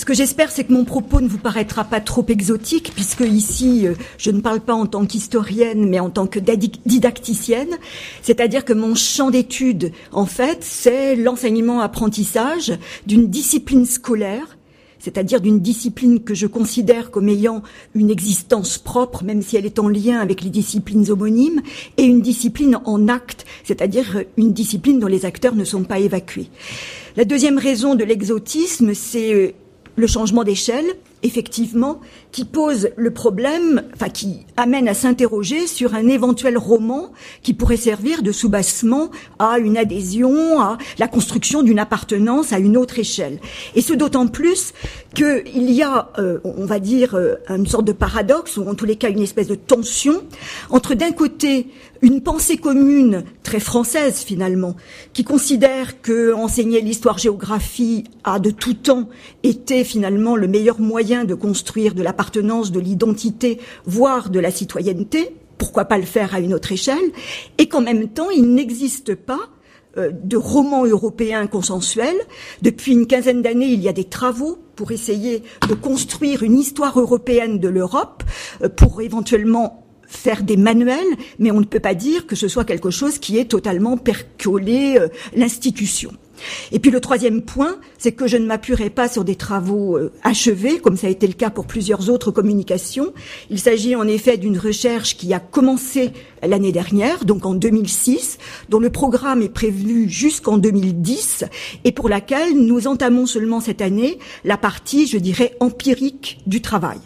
que j'espère, c'est que mon propos ne vous paraîtra pas trop exotique, puisque ici, je ne parle pas en tant qu'historienne, mais en tant que didacticienne. C'est-à-dire que mon champ d'étude, en fait, c'est l'enseignement-apprentissage d'une discipline scolaire, c'est-à-dire d'une discipline que je considère comme ayant une existence propre, même si elle est en lien avec les disciplines homonymes, et une discipline en acte, c'est-à-dire une discipline dont les acteurs ne sont pas évacués. La deuxième raison de l'exotisme, c'est le changement d'échelle, effectivement, qui pose le problème, enfin qui amène à s'interroger sur un éventuel roman qui pourrait servir de soubassement à une adhésion, à la construction d'une appartenance à une autre échelle. Et ce d'autant plus qu'il y a, on va dire, une sorte de paradoxe, ou en tous les cas une espèce de tension, entre d'un côté une pensée commune très française finalement, qui considère que enseigner l'histoire-géographie a de tout temps été finalement le meilleur moyen de construire de l'appartenance, de l'identité, voire de la citoyenneté, pourquoi pas le faire à une autre échelle, et qu'en même temps il n'existe pas de roman européen consensuel. Depuis une quinzaine d'années, il y a des travaux pour essayer de construire une histoire européenne de l'Europe, pour éventuellement faire des manuels, mais on ne peut pas dire que ce soit quelque chose qui ait totalement percolé l'institution. Et puis le troisième point, c'est que je ne m'appuierai pas sur des travaux achevés, comme ça a été le cas pour plusieurs autres communications. Il s'agit en effet d'une recherche qui a commencé l'année dernière, donc en 2006, dont le programme est prévu jusqu'en 2010, et pour laquelle nous entamons seulement cette année la partie, je dirais, empirique du travail.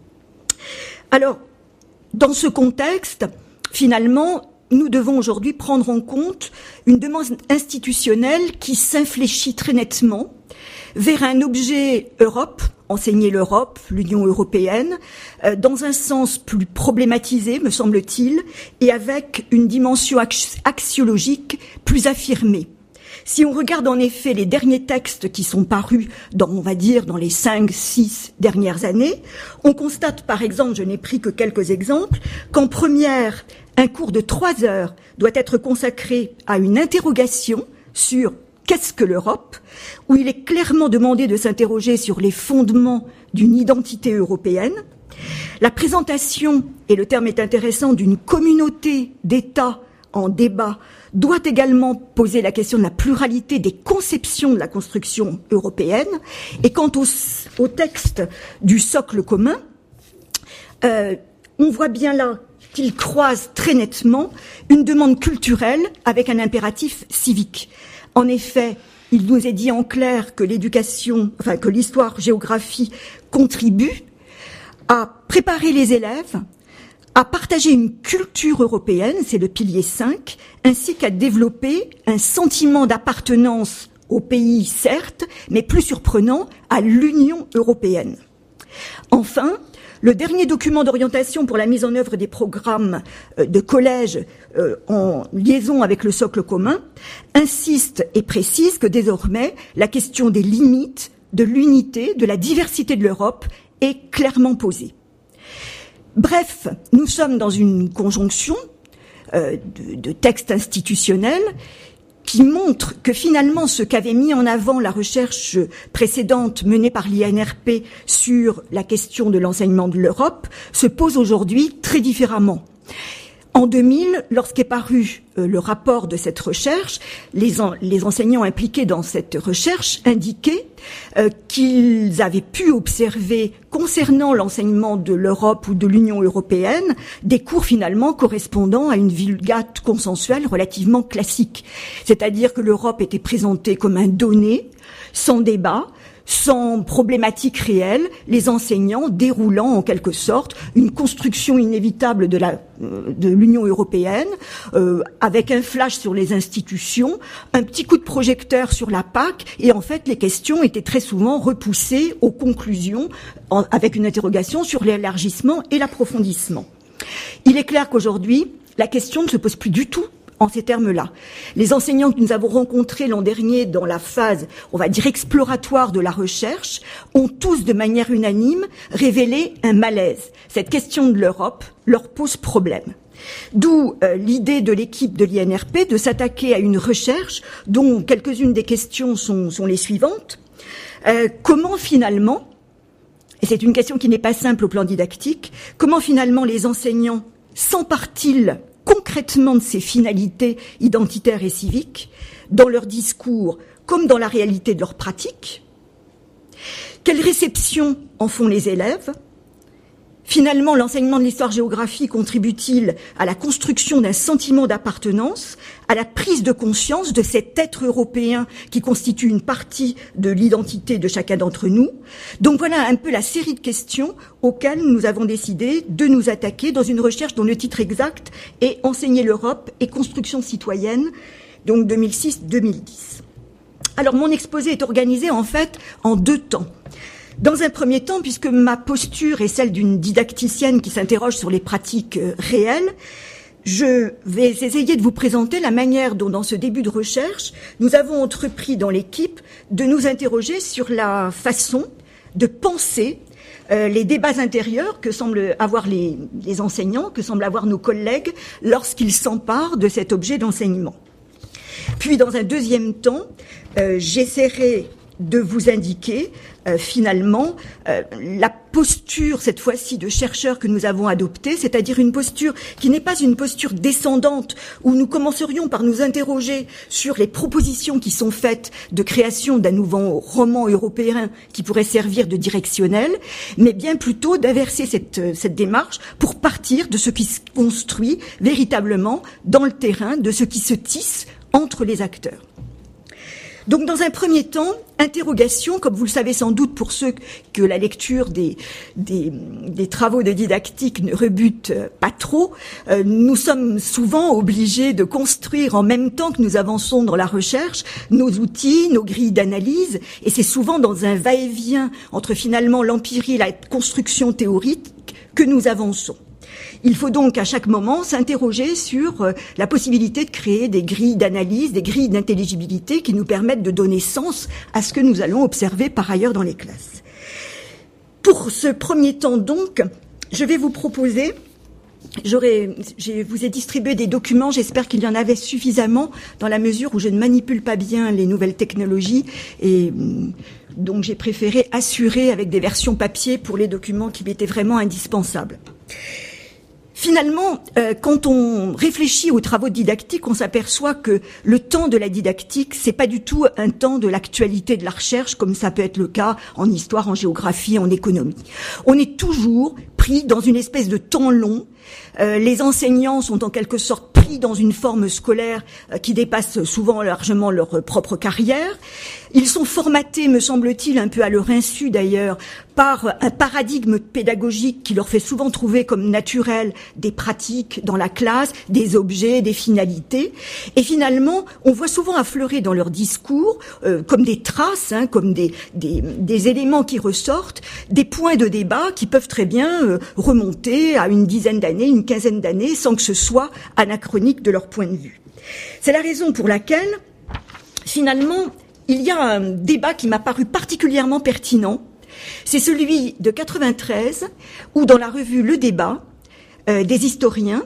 Alors, dans ce contexte, finalement, nous devons aujourd'hui prendre en compte une demande institutionnelle qui s'infléchit très nettement vers un objet Europe, enseigner l'Europe, l'Union européenne, dans un sens plus problématisé, me semble-t-il, et avec une dimension axiologique plus affirmée. Si on regarde en effet les derniers textes qui sont parus dans, on va dire, dans les 5-6 dernières années, on constate par exemple, je n'ai pris que quelques exemples, qu'en première, un cours de 3 heures doit être consacré à une interrogation sur qu'est-ce que l'Europe, où il est clairement demandé de s'interroger sur les fondements d'une identité européenne. La présentation, et le terme est intéressant, d'une communauté d'États en débat doit également poser la question de la pluralité des conceptions de la construction européenne. Et quant au texte du socle commun, on voit bien là qu'il croise très nettement une demande culturelle avec un impératif civique. En effet, il nous est dit en clair que que l'histoire-géographie contribue à préparer les élèves à partager une culture européenne, c'est le pilier 5, ainsi qu'à développer un sentiment d'appartenance au pays, certes, mais plus surprenant, à l'Union européenne. Enfin, le dernier document d'orientation pour la mise en œuvre des programmes de collège en liaison avec le socle commun insiste et précise que désormais, la question des limites, de l'unité, de la diversité de l'Europe est clairement posée. Bref, nous sommes dans une conjonction de textes institutionnels qui montre que finalement ce qu'avait mis en avant la recherche précédente menée par l'INRP sur la question de l'enseignement de l'Europe se pose aujourd'hui très différemment. En 2000, lorsqu'est paru le rapport de cette recherche, les enseignants impliqués dans cette recherche indiquaient qu'ils avaient pu observer, concernant l'enseignement de l'Europe ou de l'Union européenne, des cours finalement correspondant à une vulgate consensuelle relativement classique. C'est-à-dire que l'Europe était présentée comme un donné, sans débat, sans problématique réelle, les enseignants déroulant en quelque sorte une construction inévitable de l'Union européenne, avec un flash sur les institutions, un petit coup de projecteur sur la PAC, et en fait les questions étaient très souvent repoussées aux conclusions, avec une interrogation sur l'élargissement et l'approfondissement. Il est clair qu'aujourd'hui, la question ne se pose plus du tout en ces termes-là. Les enseignants que nous avons rencontrés l'an dernier dans la phase, on va dire, exploratoire de la recherche, ont tous, de manière unanime, révélé un malaise. Cette question de l'Europe leur pose problème. D'où l'idée de l'équipe de l'INRP de s'attaquer à une recherche dont quelques-unes des questions sont les suivantes. comment finalement, et c'est une question qui n'est pas simple au plan didactique, comment finalement les enseignants s'emparent-ils concrètement de ces finalités identitaires et civiques dans leur discours comme dans la réalité de leur pratique? Quelle réception en font les élèves? Finalement, l'enseignement de l'histoire-géographie contribue-t-il à la construction d'un sentiment d'appartenance, à la prise de conscience de cet être européen qui constitue une partie de l'identité de chacun d'entre nous? Donc voilà un peu la série de questions auxquelles nous avons décidé de nous attaquer dans une recherche dont le titre exact est « Enseigner l'Europe et construction citoyenne », donc 2006-2010. Alors mon exposé est organisé en fait en 2 temps. Dans un premier temps, puisque ma posture est celle d'une didacticienne qui s'interroge sur les pratiques réelles, je vais essayer de vous présenter la manière dont, dans ce début de recherche, nous avons entrepris dans l'équipe de nous interroger sur la façon de penser les débats intérieurs que semblent avoir les enseignants, que semblent avoir nos collègues lorsqu'ils s'emparent de cet objet d'enseignement. Puis, dans un deuxième temps, j'essaierai de vous indiquer finalement la posture, cette fois-ci, de chercheurs que nous avons adoptée, c'est-à-dire une posture qui n'est pas une posture descendante où nous commencerions par nous interroger sur les propositions qui sont faites de création d'un nouveau roman européen qui pourrait servir de directionnel, mais bien plutôt d'inverser cette démarche pour partir de ce qui se construit véritablement dans le terrain, de ce qui se tisse entre les acteurs. Donc, dans un premier temps, interrogation, comme vous le savez sans doute pour ceux que la lecture des travaux de didactique ne rebute pas trop, nous sommes souvent obligés de construire en même temps que nous avançons dans la recherche nos outils, nos grilles d'analyse, et c'est souvent dans un va-et-vient entre finalement l'empirie et la construction théorique que nous avançons. Il faut donc à chaque moment s'interroger sur la possibilité de créer des grilles d'analyse, des grilles d'intelligibilité qui nous permettent de donner sens à ce que nous allons observer par ailleurs dans les classes. Pour ce premier temps donc, je vais vous proposer, je vous ai distribué des documents, j'espère qu'il y en avait suffisamment dans la mesure où je ne manipule pas bien les nouvelles technologies et donc j'ai préféré assurer avec des versions papier pour les documents qui m'étaient vraiment indispensables. Finalement, quand on réfléchit aux travaux didactiques, on s'aperçoit que le temps de la didactique, c'est pas du tout un temps de l'actualité de la recherche, comme ça peut être le cas en histoire, en géographie, en économie. On est toujours pris dans une espèce de temps long. Les enseignants sont en quelque sorte pris dans une forme scolaire qui dépasse souvent largement leur propre carrière. Ils sont formatés, me semble-t-il, un peu à leur insu d'ailleurs, par un paradigme pédagogique qui leur fait souvent trouver comme naturel des pratiques dans la classe, des objets, des finalités. Et finalement, on voit souvent affleurer dans leur discours, comme des traces, comme des éléments qui ressortent, des points de débat qui peuvent très bien remonter à une dizaine d'années, une quinzaine d'années, sans que ce soit anachronique de leur point de vue. C'est la raison pour laquelle, finalement, il y a un débat qui m'a paru particulièrement pertinent. C'est celui de 93, où dans la revue Le Débat, des historiens,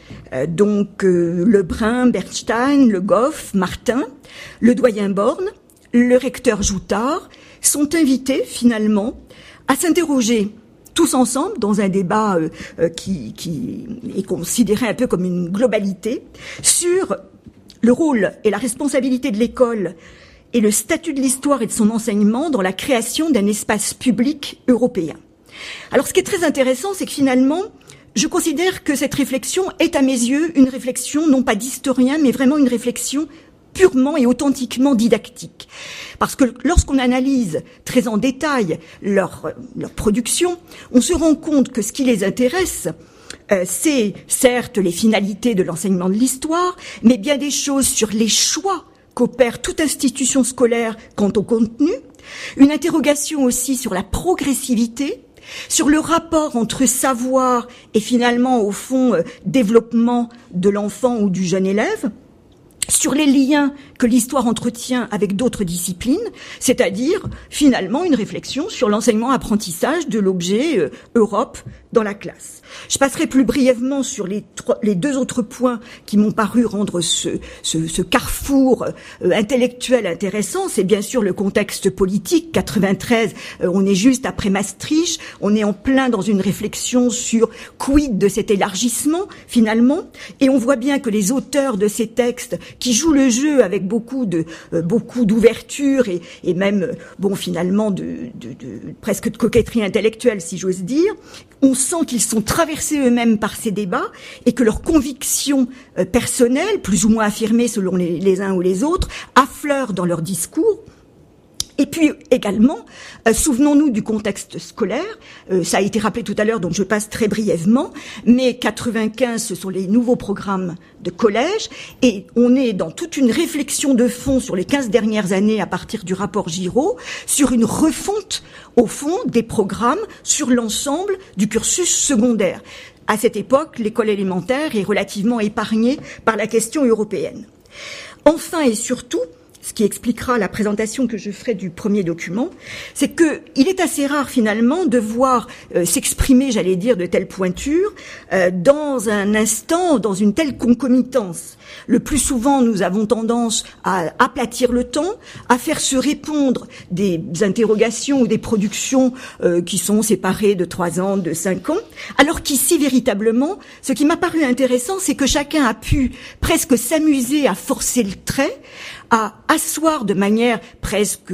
Lebrun, Bernstein, Le Goff, Martin, le doyen Borne, le recteur Joutard, sont invités finalement à s'interroger tous ensemble dans un débat qui est considéré un peu comme une globalité sur le rôle et la responsabilité de l'école et le statut de l'histoire et de son enseignement dans la création d'un espace public européen. Alors, ce qui est très intéressant, c'est que finalement, je considère que cette réflexion est à mes yeux une réflexion non pas d'historien, mais vraiment une réflexion purement et authentiquement didactique. Parce que lorsqu'on analyse très en détail leur production, on se rend compte que ce qui les intéresse, c'est certes les finalités de l'enseignement de l'histoire, mais bien des choses sur les choix qu'opère toute institution scolaire quant au contenu, une interrogation aussi sur la progressivité, sur le rapport entre savoir et finalement, au fond, développement de l'enfant ou du jeune élève, sur les liens que l'histoire entretient avec d'autres disciplines, c'est-à-dire finalement une réflexion sur l'enseignement-apprentissage de l'objet Europe dans la classe. Je passerai plus brièvement sur les deux autres points qui m'ont paru rendre ce carrefour intellectuel intéressant. C'est bien sûr le contexte politique. 93, on est juste après Maastricht, on est en plein dans une réflexion sur quid de cet élargissement finalement, et on voit bien que les auteurs de ces textes qui jouent le jeu avec beaucoup d'ouverture et même finalement presque de coquetterie intellectuelle si j'ose dire, on sent qu'ils sont traversés eux-mêmes par ces débats et que leurs convictions personnelles, plus ou moins affirmées selon les uns ou les autres, affleurent dans leur discours. Et puis également, souvenons-nous du contexte scolaire, ça a été rappelé tout à l'heure, donc je passe très brièvement, mais 95, ce sont les nouveaux programmes de collège, et on est dans toute une réflexion de fond sur les 15 dernières années à partir du rapport Giraud, sur une refonte, au fond, des programmes sur l'ensemble du cursus secondaire. À cette époque, l'école élémentaire est relativement épargnée par la question européenne. Enfin et surtout, ce qui expliquera la présentation que je ferai du premier document, c'est que il est assez rare finalement de voir s'exprimer, j'allais dire, de telles pointures dans un instant, dans une telle concomitance. Le plus souvent, nous avons tendance à aplatir le temps, à faire se répondre des interrogations ou des productions qui sont séparées de 3 ans, de 5 ans, alors qu'ici, véritablement, ce qui m'a paru intéressant, c'est que chacun a pu presque s'amuser à forcer le trait, à asseoir de manière presque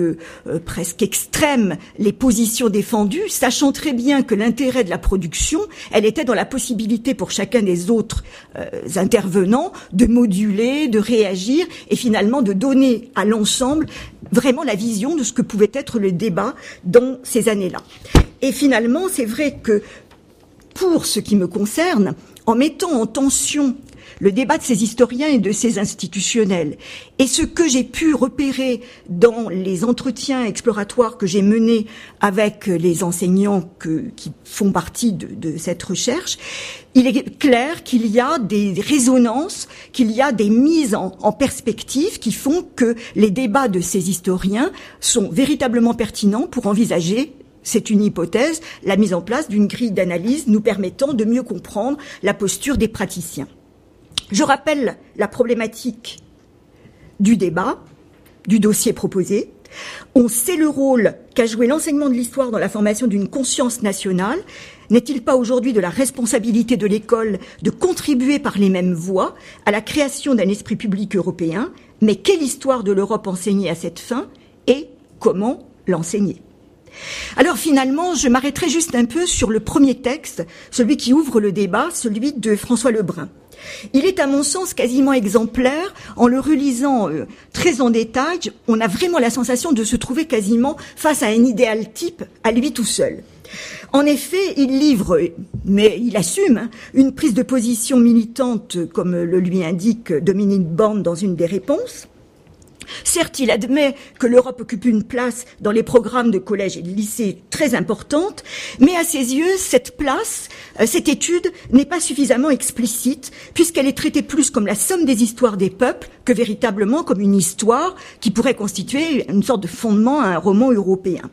extrême les positions défendues, sachant très bien que l'intérêt de la production, elle était dans la possibilité pour chacun des autres intervenants de moduler, de réagir et finalement de donner à l'ensemble vraiment la vision de ce que pouvait être le débat dans ces années-là. Et finalement, c'est vrai que pour ce qui me concerne, en mettant en tension le débat de ces historiens et de ces institutionnels, et ce que j'ai pu repérer dans les entretiens exploratoires que j'ai menés avec les enseignants qui font partie de cette recherche, il est clair qu'il y a des résonances, qu'il y a des mises en perspective qui font que les débats de ces historiens sont véritablement pertinents pour envisager, c'est une hypothèse, la mise en place d'une grille d'analyse nous permettant de mieux comprendre la posture des praticiens. Je rappelle la problématique du débat, du dossier proposé. On sait le rôle qu'a joué l'enseignement de l'histoire dans la formation d'une conscience nationale. N'est-il pas aujourd'hui de la responsabilité de l'école de contribuer par les mêmes voies à la création d'un esprit public européen? Mais quelle histoire de l'Europe enseigner à cette fin et comment l'enseigner? Alors finalement, je m'arrêterai juste un peu sur le premier texte, celui qui ouvre le débat, celui de François Lebrun. Il est à mon sens quasiment exemplaire. En le relisant très en détail, on a vraiment la sensation de se trouver quasiment face à un idéal type à lui tout seul. En effet, il livre, mais il assume, une prise de position militante, comme le lui indique Dominique Borne dans une des réponses. Certes, il admet que l'Europe occupe une place dans les programmes de collège et de lycée très importante, mais à ses yeux, cette place, cette étude n'est pas suffisamment explicite, puisqu'elle est traitée plus comme la somme des histoires des peuples que véritablement comme une histoire qui pourrait constituer une sorte de fondement à un roman européen.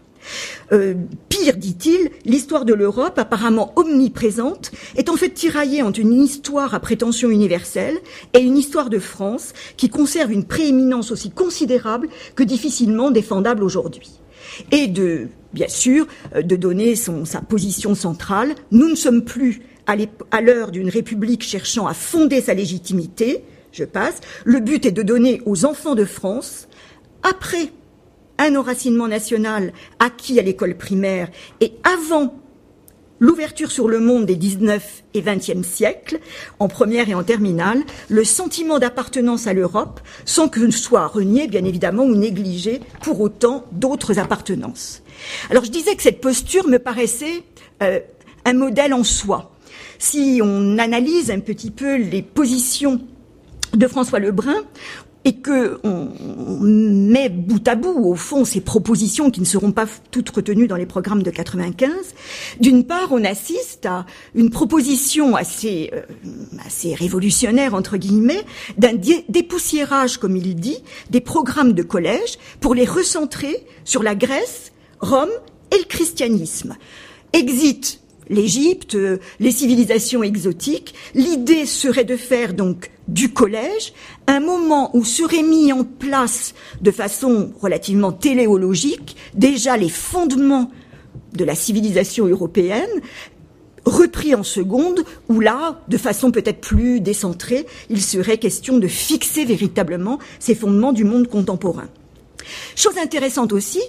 Pire, dit-il, l'histoire de l'Europe, apparemment omniprésente, est en fait tiraillée entre une histoire à prétention universelle et une histoire de France qui conserve une prééminence aussi considérable que difficilement défendable aujourd'hui. Et bien sûr, de donner sa position centrale. Nous ne sommes plus à l'heure d'une république cherchant à fonder sa légitimité. Je passe. Le but est de donner aux enfants de France, après un enracinement national acquis à l'école primaire et avant l'ouverture sur le monde des 19 et 20e siècles, en première et en terminale, le sentiment d'appartenance à l'Europe, sans que soit renié, bien évidemment, ou négligé pour autant d'autres appartenances. Alors je disais que cette posture me paraissait un modèle en soi. Si on analyse un petit peu les positions de François Lebrun, et que on met bout à bout, au fond, ces propositions qui ne seront pas toutes retenues dans les programmes de 95, d'une part, on assiste à une proposition assez révolutionnaire, entre guillemets, d'un dépoussiérage, comme il dit, des programmes de collège pour les recentrer sur la Grèce, Rome et le christianisme. Exit l'Égypte, les civilisations exotiques. L'idée serait de faire donc du collège un moment où seraient mis en place de façon relativement téléologique déjà les fondements de la civilisation européenne, repris en seconde, où là, de façon peut-être plus décentrée, il serait question de fixer véritablement ces fondements du monde contemporain. Chose intéressante aussi,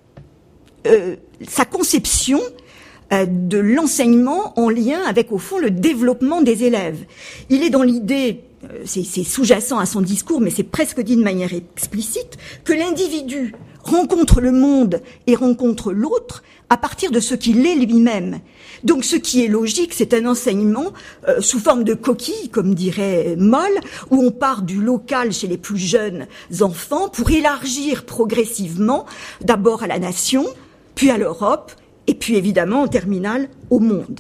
sa conception de l'enseignement en lien avec, au fond, le développement des élèves. Il est dans l'idée, c'est sous-jacent à son discours, mais c'est presque dit de manière explicite, que l'individu rencontre le monde et rencontre l'autre à partir de ce qu'il est lui-même. Donc ce qui est logique, c'est un enseignement sous forme de coquille, comme dirait Moll, où on part du local chez les plus jeunes enfants pour élargir progressivement, d'abord à la nation, puis à l'Europe, et puis évidemment en terminale au monde.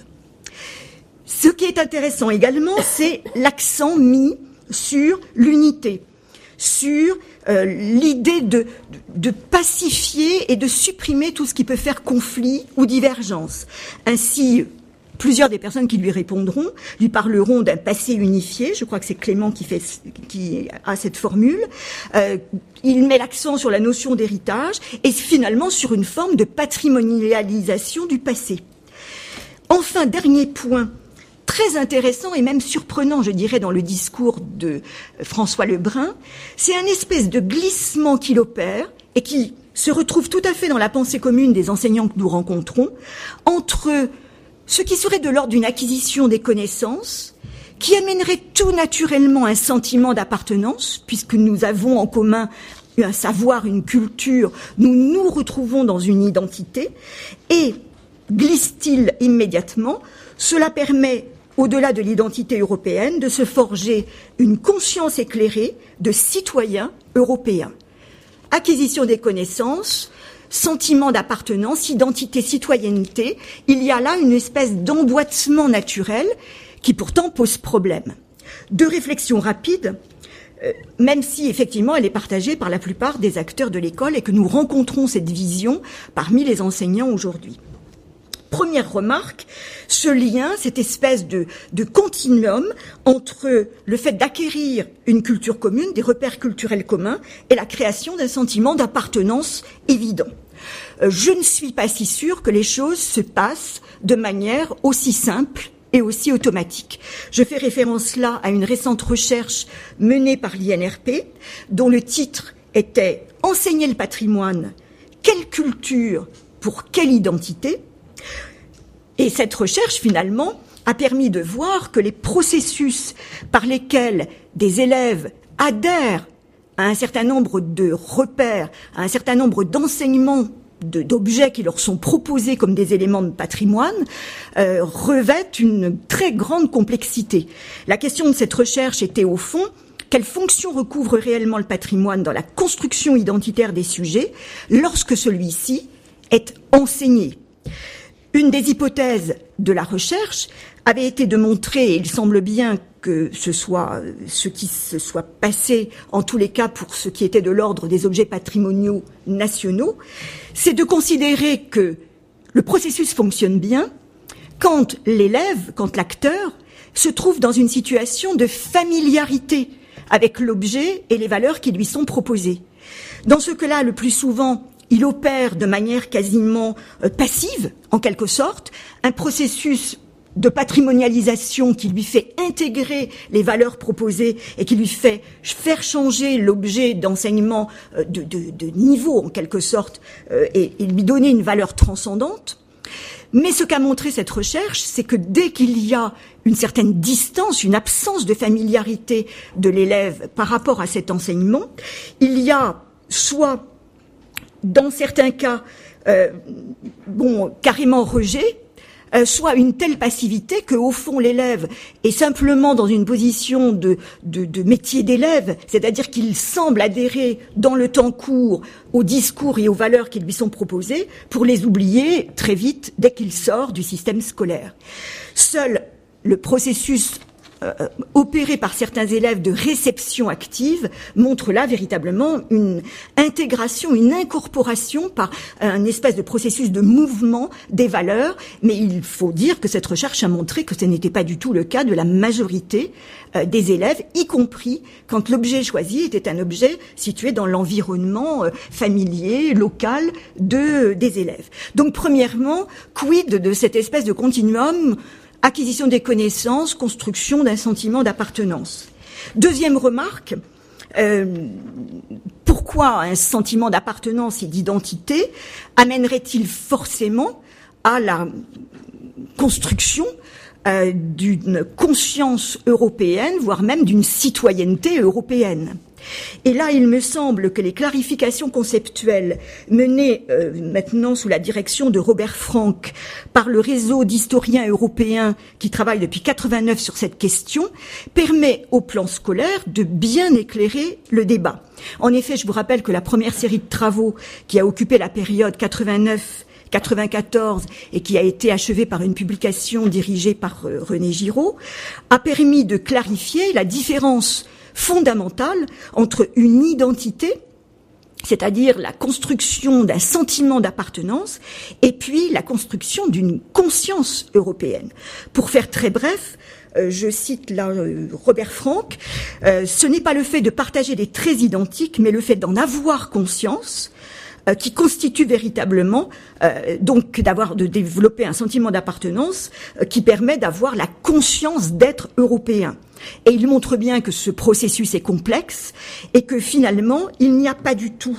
Ce qui est intéressant également, c'est l'accent mis sur l'unité, sur l'idée de pacifier et de supprimer tout ce qui peut faire conflit ou divergence. Ainsi, plusieurs des personnes qui lui répondront lui parleront d'un passé unifié. Je crois que c'est Clément qui a cette formule. Il met l'accent sur la notion d'héritage et finalement sur une forme de patrimonialisation du passé. Enfin, dernier point, très intéressant et même surprenant, je dirais, dans le discours de François Lebrun, c'est un espèce de glissement qu'il opère et qui se retrouve tout à fait dans la pensée commune des enseignants que nous rencontrons, entre ce qui serait de l'ordre d'une acquisition des connaissances, qui amènerait tout naturellement un sentiment d'appartenance, puisque nous avons en commun un savoir, une culture, nous nous retrouvons dans une identité, et, glisse-t-il immédiatement, cela permet, au-delà de l'identité européenne, de se forger une conscience éclairée de citoyens européens. Acquisition des connaissances, sentiment d'appartenance, identité, citoyenneté, il y a là une espèce d'emboîtement naturel qui pourtant pose problème. Deux réflexions rapides, même si effectivement elle est partagée par la plupart des acteurs de l'école et que nous rencontrons cette vision parmi les enseignants aujourd'hui. Première remarque, ce lien, cette espèce de continuum entre le fait d'acquérir une culture commune, des repères culturels communs, et la création d'un sentiment d'appartenance évident. Je ne suis pas si sûre que les choses se passent de manière aussi simple et aussi automatique. Je fais référence là à une récente recherche menée par l'INRP, dont le titre était « Enseigner le patrimoine, quelle culture pour quelle identité ?» Et cette recherche, finalement, a permis de voir que les processus par lesquels des élèves adhèrent à un certain nombre de repères, à un certain nombre d'enseignements, d'objets qui leur sont proposés comme des éléments de patrimoine, revêtent une très grande complexité. La question de cette recherche était, au fond, quelle fonction recouvre réellement le patrimoine dans la construction identitaire des sujets lorsque celui-ci est enseigné. Une des hypothèses de la recherche avait été de montrer, et il semble bien que ce soit ce qui se soit passé, en tous les cas pour ce qui était de l'ordre des objets patrimoniaux nationaux, c'est de considérer que le processus fonctionne bien quand l'élève, quand l'acteur, se trouve dans une situation de familiarité avec l'objet et les valeurs qui lui sont proposées. Dans ce cas-là, le plus souvent, il opère de manière quasiment passive, en quelque sorte, un processus de patrimonialisation qui lui fait intégrer les valeurs proposées et qui lui fait faire changer l'objet d'enseignement de niveau, en quelque sorte, et lui donner une valeur transcendante. Mais ce qu'a montré cette recherche, c'est que dès qu'il y a une certaine distance, une absence de familiarité de l'élève par rapport à cet enseignement, il y a soit dans certains cas, carrément rejet, soit une telle passivité que, au fond, l'élève est simplement dans une position de métier d'élève, c'est-à-dire qu'il semble adhérer dans le temps court aux discours et aux valeurs qui lui sont proposées pour les oublier très vite dès qu'il sort du système scolaire. Seul le processus opéré par certains élèves de réception active montre là véritablement une intégration, une incorporation par un espèce de processus de mouvement des valeurs, mais il faut dire que cette recherche a montré que ce n'était pas du tout le cas de la majorité des élèves, y compris quand l'objet choisi était un objet situé dans l'environnement familier, local des élèves. Donc premièrement, quid de cette espèce de continuum acquisition des connaissances, construction d'un sentiment d'appartenance. Deuxième remarque, pourquoi un sentiment d'appartenance et d'identité amènerait-il forcément à la construction d'une conscience européenne, voire même d'une citoyenneté européenne? Et là, il me semble que les clarifications conceptuelles menées maintenant sous la direction de Robert Frank par le réseau d'historiens européens qui travaillent depuis 89 sur cette question permet au plan scolaire de bien éclairer le débat. En effet, je vous rappelle que la première série de travaux qui a occupé la période 89-94 et qui a été achevée par une publication dirigée par René Giraud a permis de clarifier la différence fondamentale entre une identité, c'est-à-dire la construction d'un sentiment d'appartenance, et puis la construction d'une conscience européenne. Pour faire très bref, je cite là Robert Frank, ce n'est pas le fait de partager des traits identiques, mais le fait d'en avoir conscience, qui constitue véritablement donc de développer un sentiment d'appartenance qui permet d'avoir la conscience d'être européen. Et il montre bien que ce processus est complexe et que finalement il n'y a pas du tout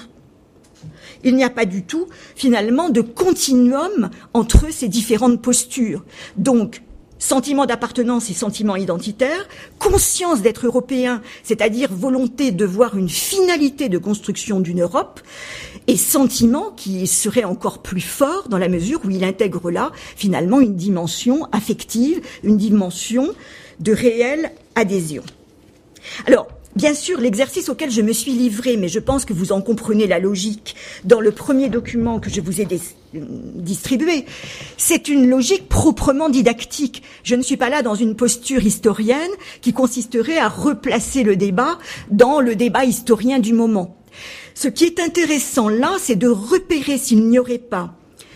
finalement de continuum entre ces différentes postures. Donc sentiment d'appartenance et sentiment identitaire, conscience d'être européen, c'est-à-dire volonté de voir une finalité de construction d'une Europe, et sentiment qui serait encore plus fort dans la mesure où il intègre là finalement une dimension affective, une dimension de réelle adhésion. Alors, bien sûr, l'exercice auquel je me suis livrée, mais je pense que vous en comprenez la logique dans le premier document que je vous ai distribué, c'est une logique proprement didactique. Je ne suis pas là dans une posture historienne qui consisterait à replacer le débat dans le débat historien du moment. Ce qui est intéressant là, c'est de repérer s'il n'y aurait pas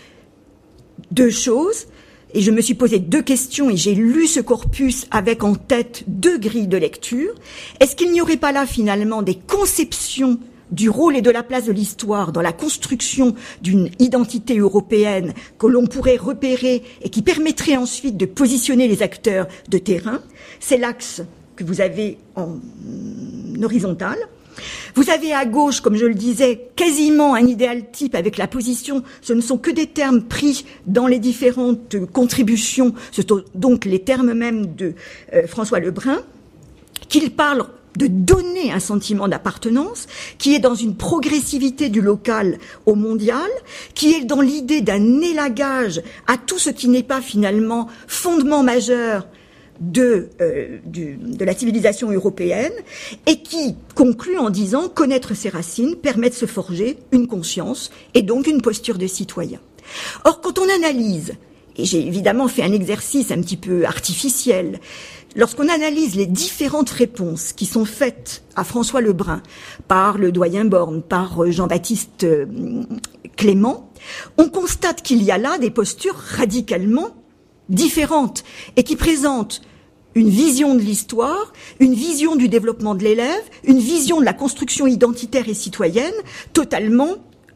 deux choses. Et je me suis posé deux questions et j'ai lu ce corpus avec en tête deux grilles de lecture. Est-ce qu'il n'y aurait pas là finalement des conceptions du rôle et de la place de l'histoire dans la construction d'une identité européenne que l'on pourrait repérer et qui permettrait ensuite de positionner les acteurs de terrain? C'est l'axe que vous avez en horizontal. Vous avez à gauche, comme je le disais, quasiment un idéal type avec la position. Ce ne sont que des termes pris dans les différentes contributions, ce sont donc les termes mêmes de François Lebrun, qu'il parle de donner un sentiment d'appartenance, qui est dans une progressivité du local au mondial, qui est dans l'idée d'un élagage à tout ce qui n'est pas finalement fondement majeur de la civilisation européenne, et qui conclut en disant connaître ses racines permet de se forger une conscience et donc une posture de citoyen. Or, quand on analyse, et j'ai évidemment fait un exercice un petit peu artificiel, lorsqu'on analyse les différentes réponses qui sont faites à François Lebrun par le doyen Borne, par Jean-Baptiste Clément, on constate qu'il y a là des postures radicalement différentes et qui présentent une vision de l'histoire, une vision du développement de l'élève, une vision de la construction identitaire et citoyenne totalement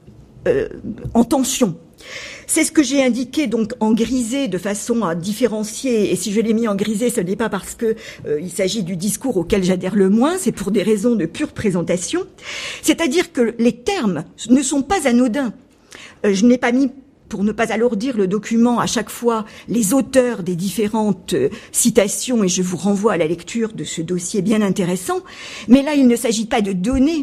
en tension. C'est ce que j'ai indiqué donc en grisé de façon à différencier, et si je l'ai mis en grisé, ce n'est pas parce que il s'agit du discours auquel j'adhère le moins, c'est pour des raisons de pure présentation. C'est-à-dire que les termes ne sont pas anodins. Je n'ai pas mis, pour ne pas alourdir le document, à chaque fois les auteurs des différentes citations, et je vous renvoie à la lecture de ce dossier bien intéressant. Mais là, il ne s'agit pas de donner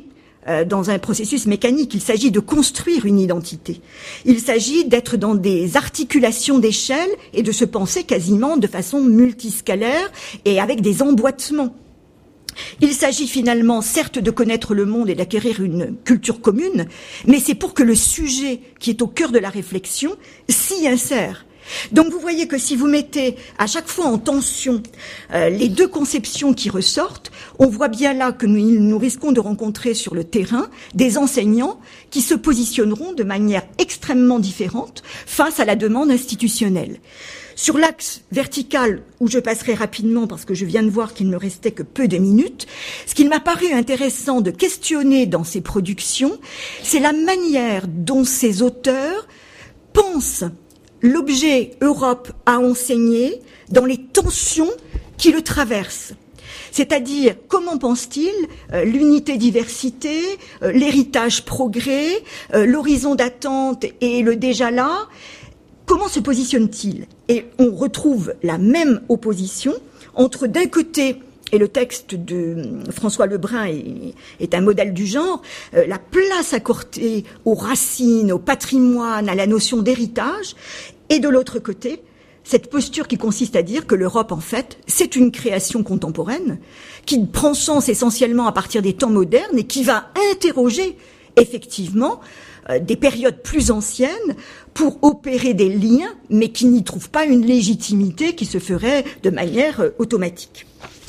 dans un processus mécanique. Il s'agit de construire une identité. Il s'agit d'être dans des articulations d'échelle et de se penser quasiment de façon multiscalaire et avec des emboîtements. Il s'agit finalement, certes, de connaître le monde et d'acquérir une culture commune, mais c'est pour que le sujet qui est au cœur de la réflexion s'y insère. Donc vous voyez que si vous mettez à chaque fois en tension les deux conceptions qui ressortent, on voit bien là que nous risquons de rencontrer sur le terrain des enseignants qui se positionneront de manière extrêmement différente face à la demande institutionnelle. Sur l'axe vertical, où je passerai rapidement parce que je viens de voir qu'il ne me restait que peu de minutes, ce qu'il m'a paru intéressant de questionner dans ces productions, c'est la manière dont ces auteurs pensent l'objet Europe à enseigner dans les tensions qui le traversent. C'est-à-dire, comment pense-t-il l'unité-diversité, l'héritage progrès, l'horizon d'attente et le déjà là? Comment se positionne-t-il? Et on retrouve la même opposition entre, d'un côté, et le texte de François Lebrun est un modèle du genre, la place accordée aux racines, au patrimoine, à la notion d'héritage, et de l'autre côté, cette posture qui consiste à dire que l'Europe, en fait, c'est une création contemporaine, qui prend sens essentiellement à partir des temps modernes et qui va interroger, effectivement, des périodes plus anciennes pour opérer des liens, mais qui n'y trouvent pas une légitimité qui se ferait de manière automatique.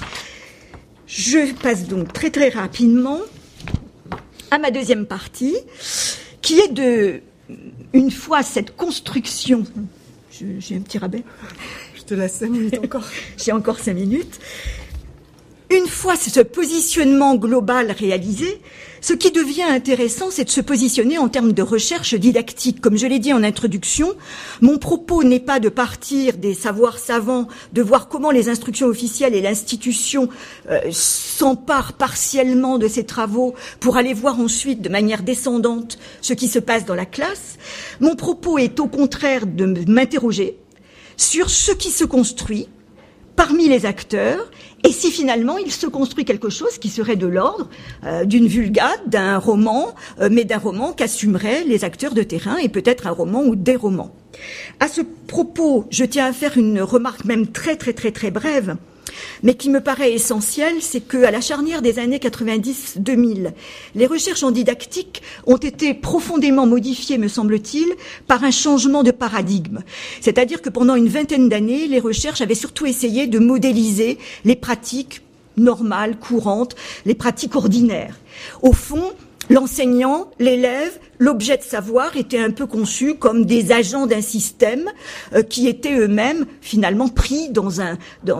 Je passe donc très très rapidement à ma deuxième partie, qui est de, une fois cette construction, j'ai un petit rabais. Je te laisse 5 minutes encore. J'ai encore 5 minutes. Une fois ce positionnement global réalisé, ce qui devient intéressant, c'est de se positionner en termes de recherche didactique. Comme je l'ai dit en introduction, mon propos n'est pas de partir des savoirs savants, de voir comment les instructions officielles et l'institution s'emparent partiellement de ces travaux pour aller voir ensuite de manière descendante ce qui se passe dans la classe. Mon propos est au contraire de m'interroger sur ce qui se construit parmi les acteurs, et si finalement il se construit quelque chose qui serait de l'ordre d'une vulgate, d'un roman, mais d'un roman qu'assumeraient les acteurs de terrain, et peut-être un roman ou des romans. À ce propos, je tiens à faire une remarque même très très très très brève, mais qui me paraît essentielle, c'est qu'à la charnière des années 90-2000, les recherches en didactique ont été profondément modifiées, me semble-t-il, par un changement de paradigme. C'est-à-dire que pendant une vingtaine d'années, les recherches avaient surtout essayé de modéliser les pratiques normales, courantes, les pratiques ordinaires. Au fond, l'enseignant, l'élève, l'objet de savoir étaient un peu conçus comme des agents d'un système qui étaient eux-mêmes finalement pris dans un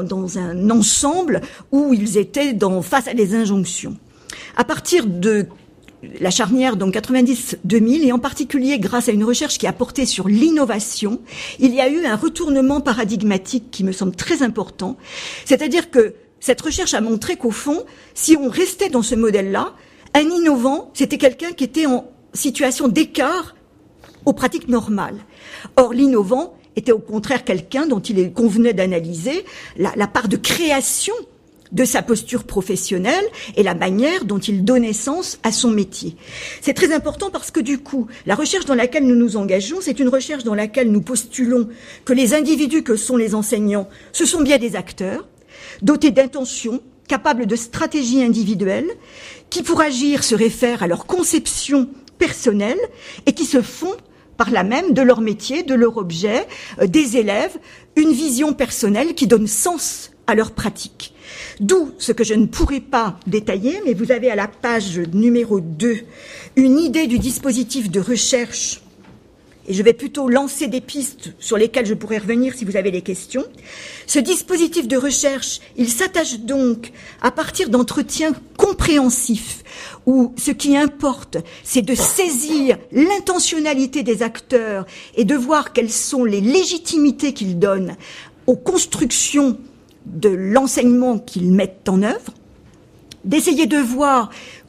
ensemble où ils étaient face à des injonctions. À partir de la charnière, donc 90-2000, et en particulier grâce à une recherche qui a porté sur l'innovation, il y a eu un retournement paradigmatique qui me semble très important. C'est-à-dire que cette recherche a montré qu'au fond, si on restait dans ce modèle-là, un innovant, c'était quelqu'un qui était en situation d'écart aux pratiques normales. Or, l'innovant était au contraire quelqu'un dont il convenait d'analyser la part de création de sa posture professionnelle et la manière dont il donnait sens à son métier. C'est très important parce que du coup, la recherche dans laquelle nous nous engageons, c'est une recherche dans laquelle nous postulons que les individus que sont les enseignants, ce sont bien des acteurs, dotés d'intentions, capables de stratégies individuelles, qui pour agir se réfèrent à leur conception personnelle et qui se font par là même de leur métier, de leur objet, des élèves, une vision personnelle qui donne sens à leur pratique. D'où ce que je ne pourrai pas détailler, mais vous avez à la page numéro 2 une idée du dispositif de recherche, et je vais plutôt lancer des pistes sur lesquelles je pourrais revenir si vous avez des questions. Ce dispositif de recherche, il s'attache donc à partir d'entretiens compréhensifs, où ce qui importe, c'est de saisir l'intentionnalité des acteurs et de voir quelles sont les légitimités qu'ils donnent aux constructions de l'enseignement qu'ils mettent en œuvre, d'essayer de voir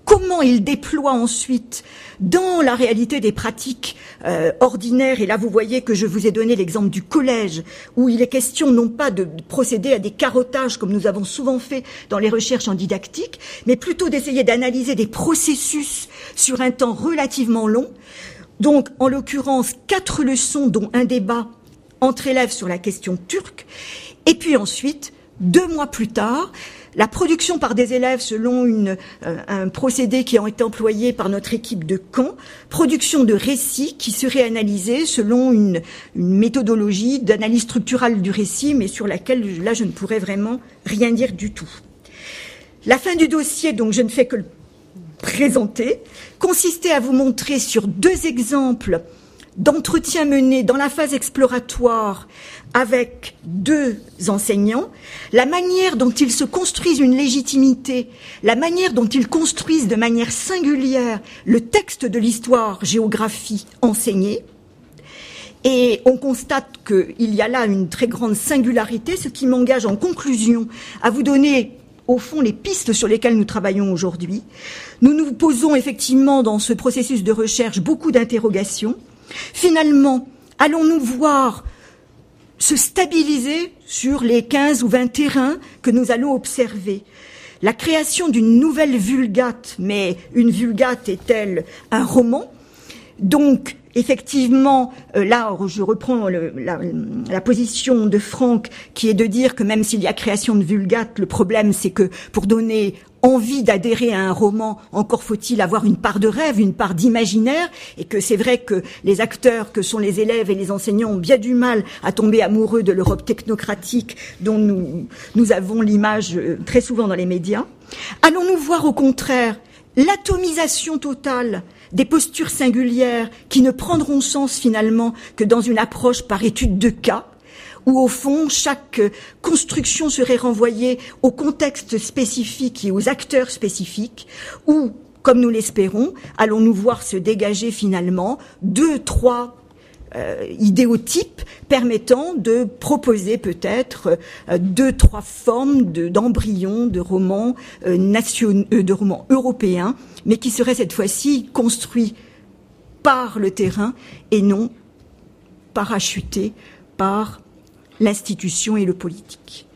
comment il déploie ensuite dans la réalité des pratiques ordinaires, et là vous voyez que je vous ai donné l'exemple du collège, où il est question non pas de procéder à des carottages comme nous avons souvent fait dans les recherches en didactique, mais plutôt d'essayer d'analyser des processus sur un temps relativement long. Donc, en l'occurrence, 4 leçons, dont un débat entre élèves sur la question turque, et puis ensuite, 2 mois plus tard, la production par des élèves selon un procédé qui a été employé par notre équipe de Caen, production de récits qui seraient analysés selon une méthodologie d'analyse structurale du récit, mais sur laquelle, là, je ne pourrais vraiment rien dire du tout. La fin du dossier, donc je ne fais que le présenter, consistait à vous montrer sur 2 exemples d'entretiens menés dans la phase exploratoire avec 2 enseignants, la manière dont ils se construisent une légitimité, la manière dont ils construisent de manière singulière le texte de l'histoire-géographie enseignée. Et on constate qu'il y a là une très grande singularité, ce qui m'engage en conclusion à vous donner au fond les pistes sur lesquelles nous travaillons aujourd'hui. Nous nous posons effectivement dans ce processus de recherche beaucoup d'interrogations. Finalement, allons-nous voir se stabiliser sur les 15 ou 20 terrains que nous allons observer? La création d'une nouvelle vulgate, mais une vulgate est-elle un roman? Donc, effectivement, là, je reprends la position de Franck, qui est de dire que même s'il y a création de vulgate, le problème, c'est que pour donner envie d'adhérer à un roman, encore faut-il avoir une part de rêve, une part d'imaginaire, et que c'est vrai que les acteurs, que sont les élèves et les enseignants, ont bien du mal à tomber amoureux de l'Europe technocratique dont nous avons l'image très souvent dans les médias. Allons-nous voir au contraire l'atomisation totale des postures singulières qui ne prendront sens finalement que dans une approche par étude de cas, où au fond chaque construction serait renvoyée au contexte spécifique et aux acteurs spécifiques, ou, comme nous l'espérons, allons-nous voir se dégager finalement 2, 3 idéotypes permettant de proposer peut-être 2, 3 formes d'embryons de romans de romans européens, mais qui seraient cette fois-ci construits par le terrain et non parachutés par l'institution et le politique.